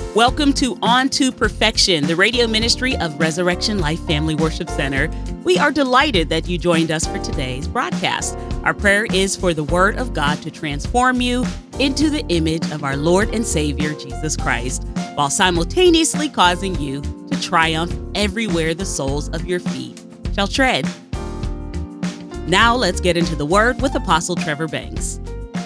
Welcome to On to Perfection, the radio ministry of Resurrection Life Family Worship Center. We are delighted that you joined us for today's broadcast. Our prayer is for the Word of God to transform you into the image of our Lord and Savior, Jesus Christ, while simultaneously causing you to triumph everywhere the soles of your feet shall tread. Now let's get into the Word with Apostle Trevor Banks.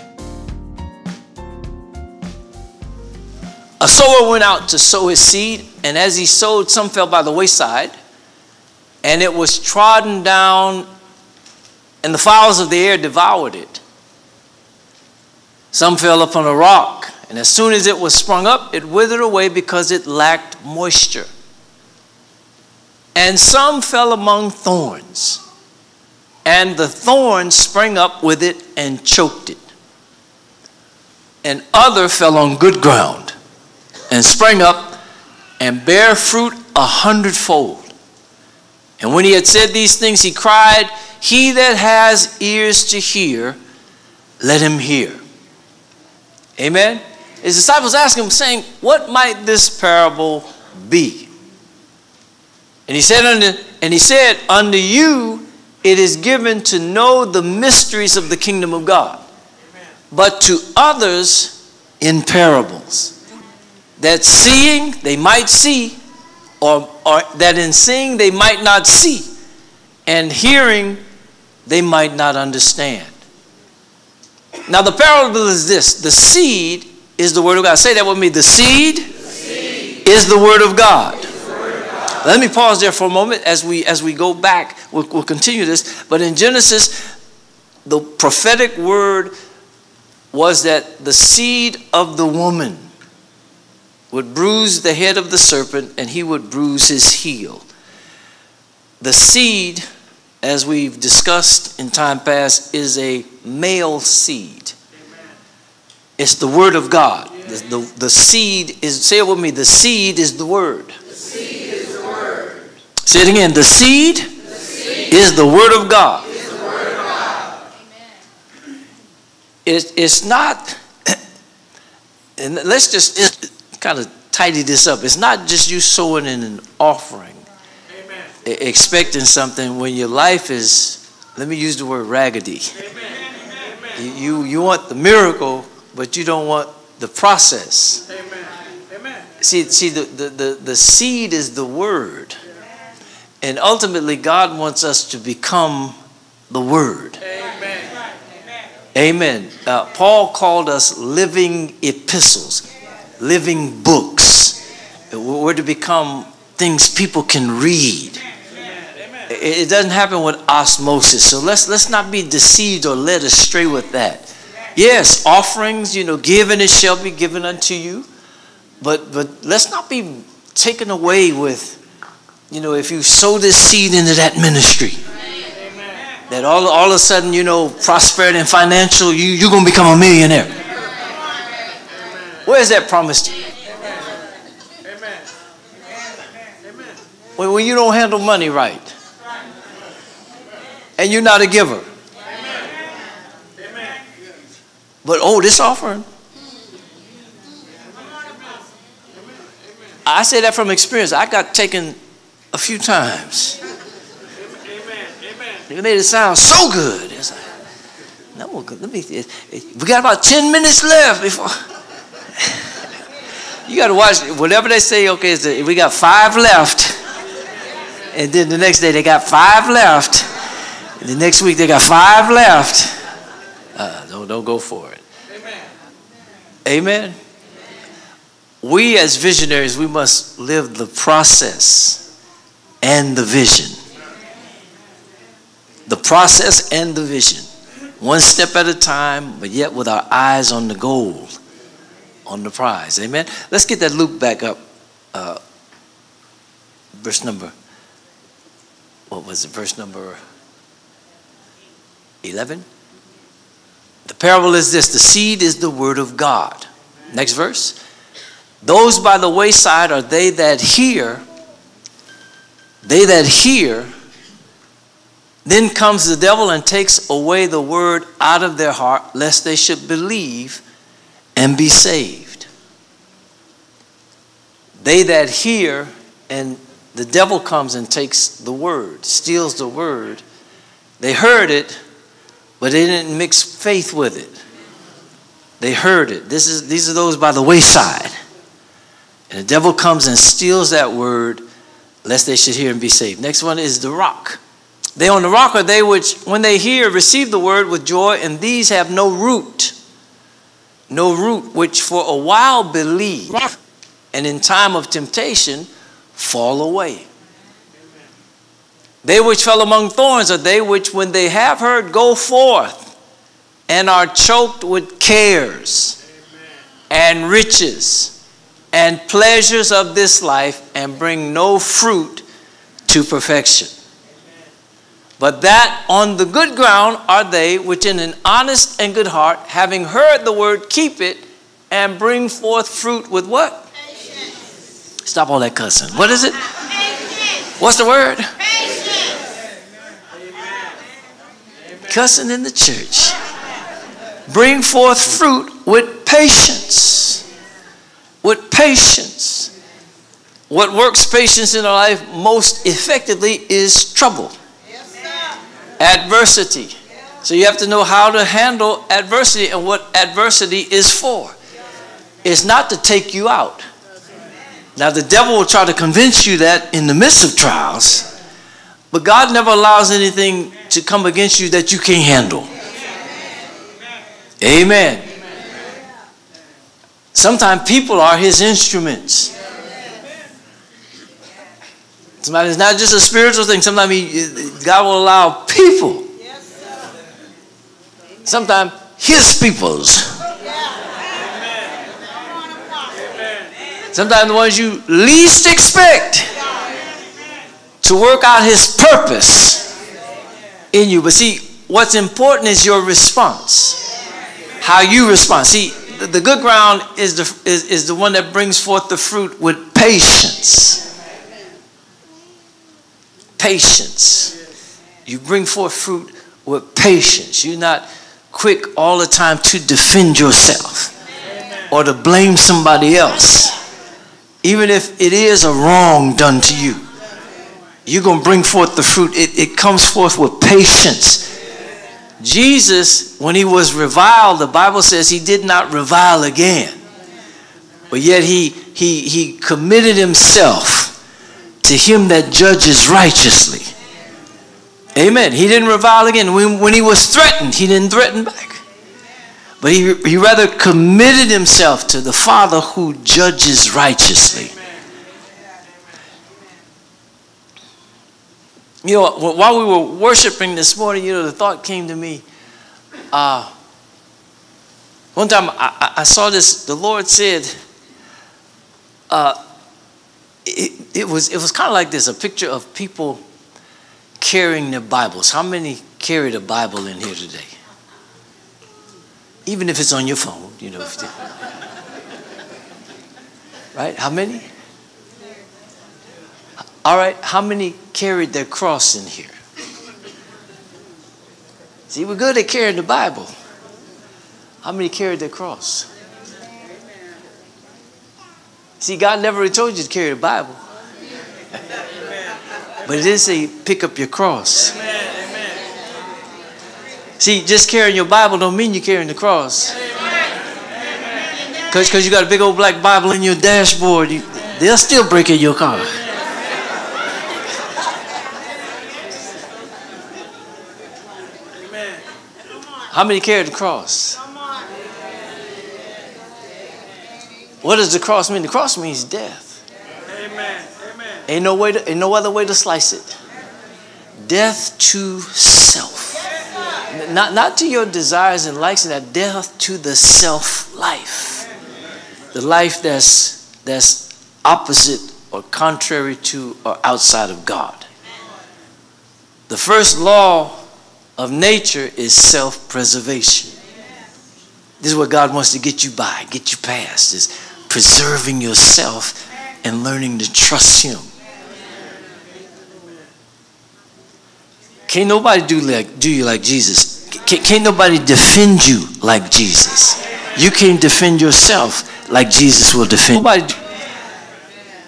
A sower went out to sow his seed, and as he sowed, some fell by the wayside, and it was trodden down, and the fowls of the air devoured it. Some fell upon a rock, and as soon as it was sprung up, it withered away because it lacked moisture. And some fell among thorns, and the thorns sprang up with it and choked it. And other fell on good ground, and sprang up and bare fruit 100-fold. And when he had said these things, he cried, "He that has ears to hear, let him hear." Amen. His disciples asked him, saying, "What might this parable be?" And he said unto you, it is given to know the mysteries of the kingdom of God, but to others in parables, that seeing they might see, or that in seeing they might not see, and hearing they might not understand. Now the parable is this: the seed is the word of God. Say that with me. The seed is the word of God. Let me pause there for a moment as we go back. We'll continue this. But in Genesis, the prophetic word was that the seed of the woman would bruise the head of the serpent, and he would bruise his heel. The seed, as we've discussed in time past, is a male seed. Amen. It's the word of God. Yeah. The seed is, say it with me, the seed is the word. The seed is the word. Say it again. The seed is the word of God. Is the word of God. Amen. It's not, and let's just kind of tidy this up. It's not just you sowing in an offering, amen, expecting something when your life is, let me use the word, raggedy. Amen. You want the miracle, but you don't want the process. Amen. Amen. See, the seed is the word, and ultimately God wants us to become the word. Amen. Amen. Paul called us living epistles, living books. We're to become things people can read. It doesn't happen with osmosis. So let's not be deceived or led astray with that. Yes, offerings, give and it shall be given unto you. But let's not be taken away with, if you sow this seed into that ministry, that all of a sudden, prosperity and financial, you're going to become a millionaire. Where is that promise to you? Amen. When you don't handle money right, and you're not a giver, but this offering, I say that from experience. I got taken a few times. It made it sound so good. It's like, no, we got about 10 minutes left before. You got to watch whatever they say. Okay, we got 5 left, and then the next day they got 5 left, and the next week they got 5 left. Don't go for it. Amen. We as visionaries, we must live the process and the vision. The process and the vision, one step at a time, but yet with our eyes on the goal, on the prize. Amen. Let's get that Luke back up. Verse number, what was it? Verse number 11. The parable is this: the seed is the word of God. Next verse. Those by the wayside are they that hear. They that hear. Then comes the devil and takes away the word out of their heart, lest they should believe and be saved. They that hear, and the devil comes and takes the word, steals the word. They heard it, but they didn't mix faith with it. They heard it. These are those by the wayside. And the devil comes and steals that word, lest they should hear and be saved. Next one is the rock. They on the rock are they which, when they hear, receive the word with joy, and these have no root. No root, which for a while believe, and in time of temptation fall away. They which fell among thorns are they which, when they have heard, go forth and are choked with cares and riches and pleasures of this life, and bring no fruit to perfection. But that on the good ground are they which in an honest and good heart, having heard the word, keep it, and bring forth fruit with what? Patience. Stop all that cussing. What is it? Patience. What's the word? Patience. Cussing in the church. Bring forth fruit with patience. With patience. What works patience in our life most effectively is trouble. Adversity. So you have to know how to handle adversity and what adversity is for. It's not to take you out. Now the devil will try to convince you that in the midst of trials, but God never allows anything to come against you that you can't handle. Amen. Sometimes people are his instruments. Sometimes it's not just a spiritual thing. Sometimes God will allow people. Sometimes his peoples. Sometimes the ones you least expect to work out his purpose in you. But see, what's important is your response. How you respond. See, the good ground is the one that brings forth the fruit with patience. Patience. You bring forth fruit with patience. You're not quick all the time to defend yourself or to blame somebody else. Even if it is a wrong done to you, you're going to bring forth the fruit. It comes forth with patience. Jesus, when he was reviled, the Bible says he did not revile again. But yet he committed himself to him that judges righteously. Amen. He didn't revile again. When he was threatened, he didn't threaten back. But he rather committed himself to the Father who judges righteously. You know, while we were worshiping this morning, you know, the thought came to me. One time I saw this. The Lord said, it was kind of like this, a picture of people carrying their Bibles. How many carry the Bible in here today? Even if it's on your phone, you know. Right? How many? All right. How many carried their cross in here? See, we're good at carrying the Bible. How many carried their cross? See, God never told you to carry the Bible. But it did say pick up your cross. See, just carrying your Bible don't mean you're carrying the cross. Because you got a big old black Bible in your dashboard, they'll still break in your car. How many carry the cross? What does the cross mean? The cross means death. Amen. Ain't no other way to slice it. Death to self. Not to your desires and likes, and that death to the self life. The life that's opposite or contrary to or outside of God. The first law of nature is self-preservation. This is what God wants to get you by, get you past, is preserving yourself and learning to trust him. Can't nobody do you like Jesus. Can't nobody defend you like Jesus. You can't defend yourself like Jesus will defend you.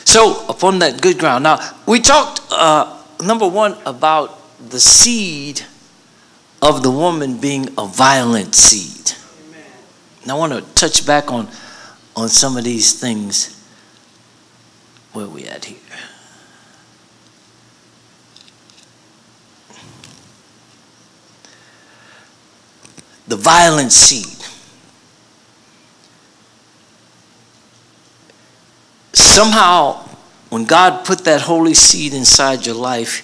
So upon that good ground. Now, we talked, number one, about the seed of the woman being a violent seed. Amen. Now, I want to touch back on some of these things. Where are we at here? The violent seed. Somehow, when God put that holy seed inside your life,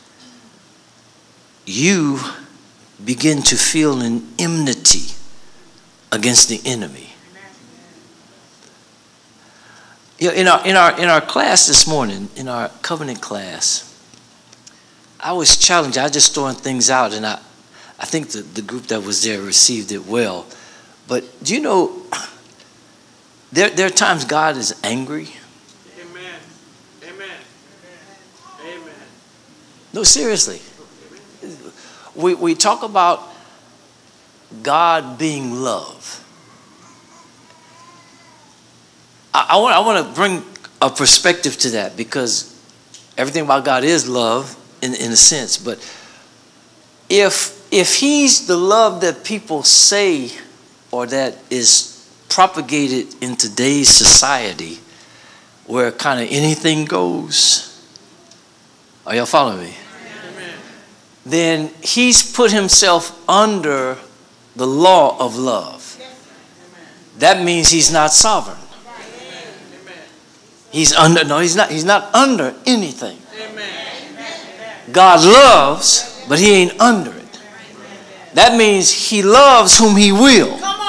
you begin to feel an enmity against the enemy. In our class this morning, in our covenant class, I was challenged. I was just throwing things out, and I think the group that was there received it well. But do you know, there are times God is angry. Amen. Amen. Amen. No, seriously. We talk about God being love. I want to bring a perspective to that, because everything about God is love in a sense. But if he's the love that people say, or that is propagated in today's society, where kind of anything goes, are y'all following me? Amen. Then he's put himself under the law of love. That means he's not sovereign. He's not under anything. God loves, but he ain't under it. That means he loves whom he will.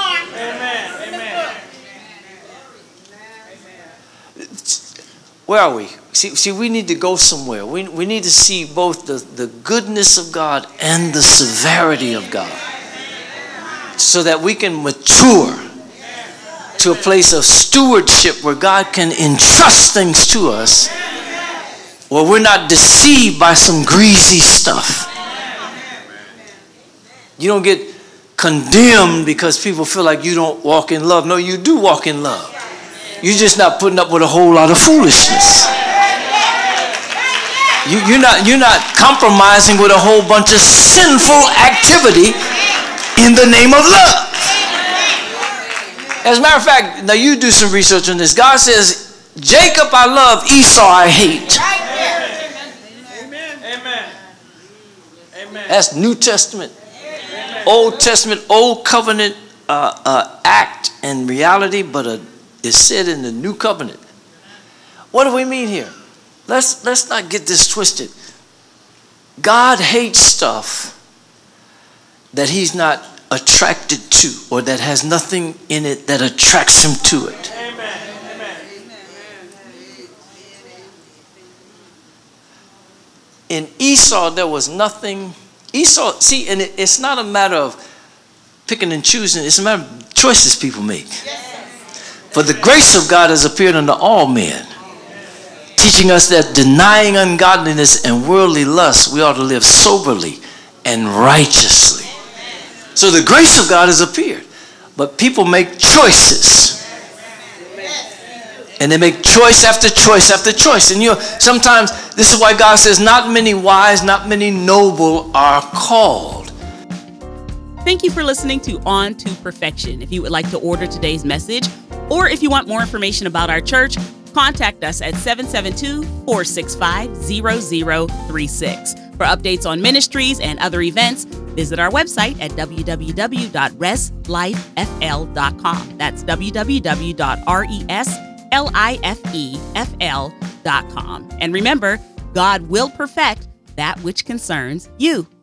Where are we? See, we need to go somewhere. We need to see both the goodness of God and the severity of God, so that we can mature to a place of stewardship where God can entrust things to us, where we're not deceived by some greasy stuff. You don't get condemned because people feel like you don't walk in love. No, you do walk in love. You're just not putting up with a whole lot of foolishness. You're not compromising with a whole bunch of sinful activity in the name of love. As a matter of fact, now you do some research on this. God says, Jacob I love, Esau I hate. Amen. Amen. Amen. That's New Testament. Old Testament, Old Covenant act and reality, but it's said in the New Covenant. What do we mean here? Let's not get this twisted. God hates stuff that he's not attracted to, or that has nothing in it that attracts him to it. Amen. Amen. In Esau, there was nothing. Esau, see, and it's not a matter of picking and choosing. It's a matter of choices people make. For the grace of God has appeared unto all men, teaching us that denying ungodliness and worldly lust, we ought to live soberly and righteously. So the grace of God has appeared, but people make choices, and they make choice after choice after choice. And sometimes this is why God says, not many wise, not many noble are called. Thank you for listening to On to Perfection. If you would like to order today's message, or if you want more information about our church, contact us at 772-465-0036. For updates on ministries and other events, visit our website at www.reslifefl.com. That's www.reslifefl.com. And remember, God will perfect that which concerns you.